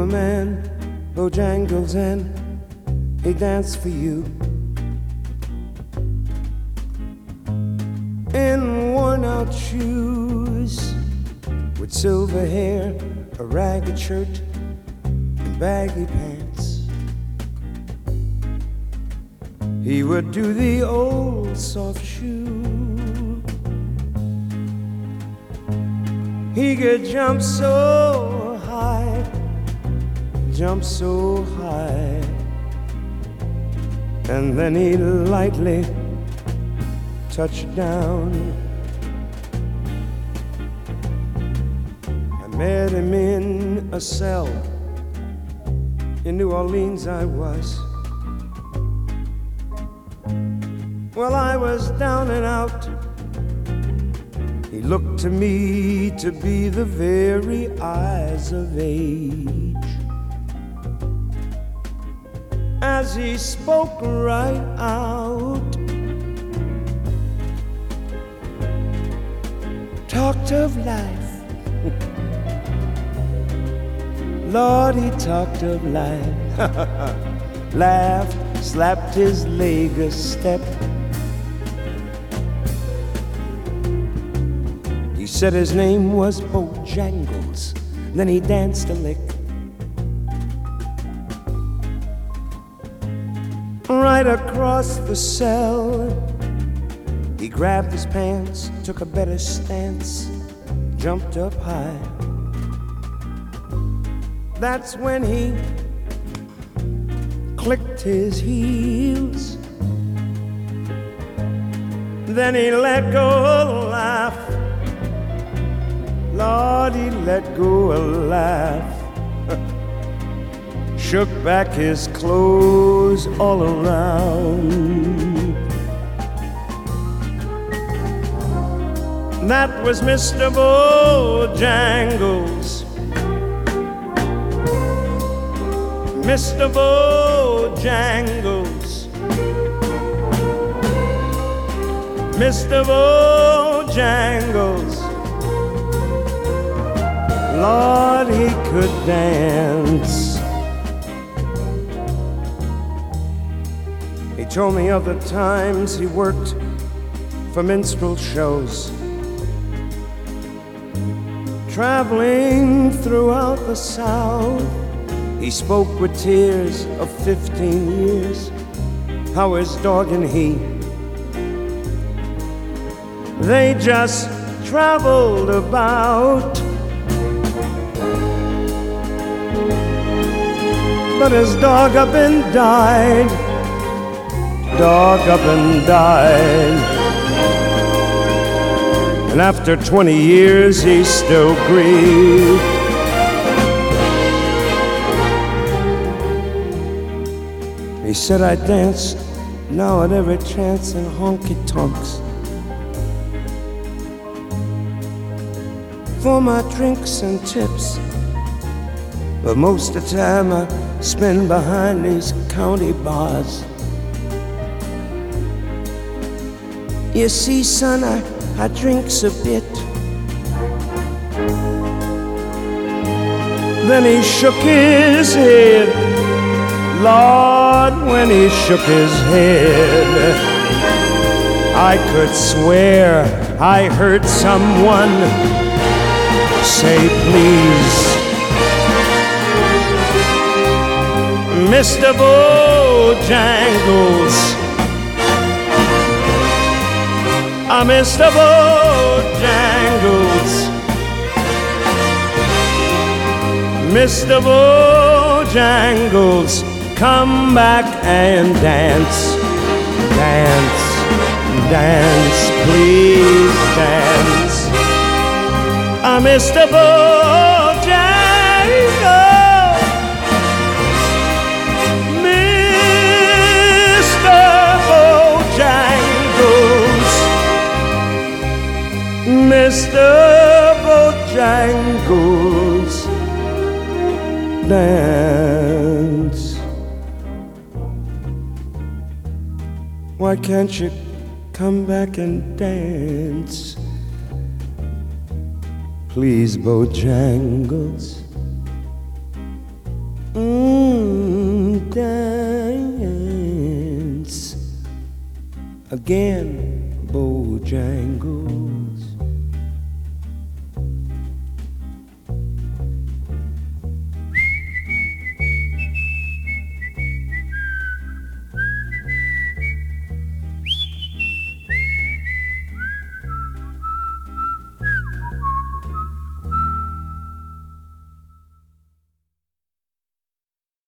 a man, Bojangles, and he danced for you. In worn-out shoes, with silver hair, a ragged shirt, and baggy pants, he would do the old soft shoe. He could jump so high, and then he'd lightly touch down. I met him in a cell in New Orleans. I was. Well, I was down and out. He looked to me to be the very eyes of age. As he spoke right out, talked of life. Lord, he talked of life. Laughed, slapped his leg a step. He said his name was Bojangles. Then he danced a lick. Right across the cell, he grabbed his pants, took a better stance, jumped up high. That's when he clicked his heels. Then he let go a laugh. Lord, he let go a laugh. Shook back his clothes all around. That was Mr. Bojangles. Mr. Bojangles. Mr. Bojangles. Lord, he could dance. He told me of the times he worked for minstrel shows, traveling throughout the South. He spoke with tears of 15 years, how his dog and he, they just traveled about. But his dog up and died. Dog up and died. And after 20 years he still grieved. He said I dance now at every chance in honky-tonks for my drinks and tips. But most of the time I spend behind these county bars. You see, son, I drinks a bit. Then he shook his head. Lord, when he shook his head, I could swear I heard someone say, please, Mr. Bojangles, Mr. Bojangles, Mr. Bojangles, come back and dance, dance, dance, please dance. Mr. Bojangles, Mr. Bojangles, Mr. Bojangles, dance. Why can't you come back and dance? Please, Bojangles, Dance again, Bojangles.